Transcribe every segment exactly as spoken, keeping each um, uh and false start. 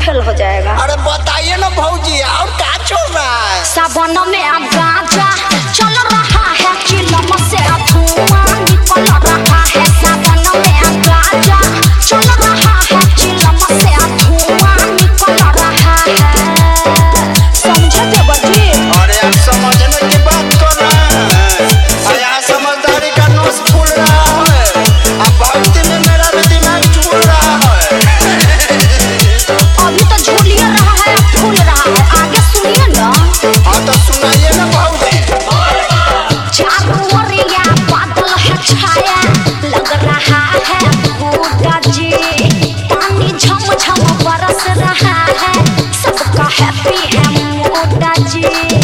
Fail हो जाएगा। अरे बताइए ना भौजी और क्या चल रहा है? सावन में आ गांजा चल रहा है, चिलम से धुआं निकल रहा है। सावन में आ गांजा चल रहा है, चिलम से धुआं निकल रहा है। समझे देवजी? अरे आप समझने की बात कर रहे हैं, यहाँ समझदारी का नोस फूल रहा है। अब भक्ति में मेरा भी दिमाग झूल रहा है। अभी तो झूलिए रहा है, फूल रहा है, आगे सुनिए ना। हाँ तो सुनाइए ना भौजी। चारों ओरिया बादल है छाया, लग रहा है भूटा जी। पानी झम झम बरस रहा है, सबका हैप्पी है मोटा जी।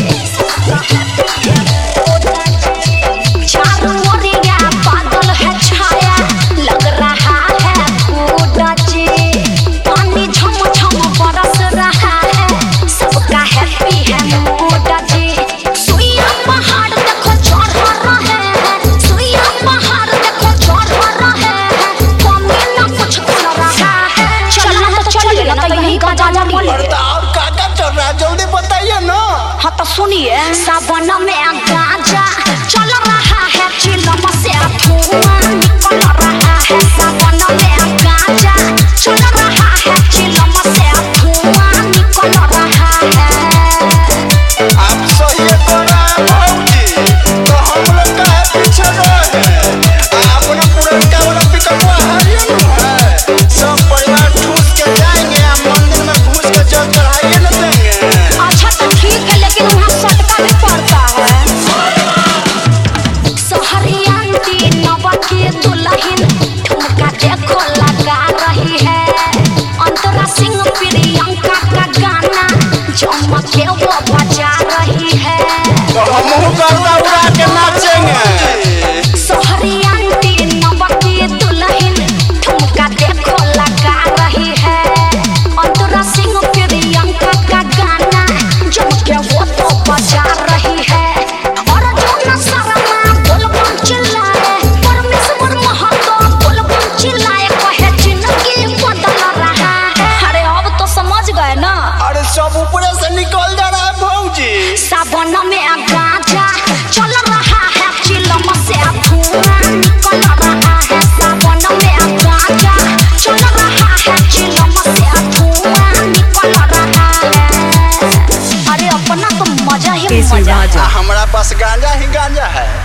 चारों ओरिया बादल है छाया, लग रहा है भूटा जी। पानी झम झम बरस रहा है, सबका हैप्पी है मोटा जी। सुइया पहाड़ देखो चढ़ रहे हैं, सुइया पहाड़ देखो चढ़ रहे हैं, कमी ना कुछ कर रहा है। चलना तो चलिए ना, तो यही गाजा मोली। अरे तो और क्या क्या चल रहा है जल्दी बताइए ना। हाँ तो सुनिए, सावन में आ गांजा चल रहा है, चिलम से धुआं निकल रहा है। सावन में आ गांजा चल रहा है, चिलम से धुआं निकल रहा है। आप सही कर रहे हैं भौजी, तो हम लोग का है पीछे रहे। अपना पुरनका वाला पिकअपवा है ये ना है, सब परिवार ठूस के जाएंगे, आप मंदिर में घुस के जल चढ़ाइए न देंगे। अच्छा तो ठीक है, लेकिन वहाँ सटका भी पड़ता है। सहरियांती नवा के दुल्हन ठुमका देखो लगा रही है। अंतरा सिंह प्रियंका का गाना जमक के वो बजा रही है। तो हम गर्दा उड़ा के नाचेंगे। सहरियांती नवा के दुल्हन ठुमका देखो लगा रही है। अंतरा सिंह प्रियंका का गाना जमक के वो तो बजा रही है। और जो न शर्मा बोलबम चिल्लाए, परमेश्वर महतो बोलबम चिल्लाए, कहे जिंदगी बदल रहा है। अरे अब तो समझ गए ना। अरे सब ऊपर से निकल जा रहा है भौजी। सावन में आ गांजा चल रहा है, चिलम से धुआं निकल रहा है। सावन में आ गांजा चल रहा है, चिलम से धुआं निकल रहा है। अरे अपना तो मजा ही मजा है। हमारा पास गांजा ही गांजा है।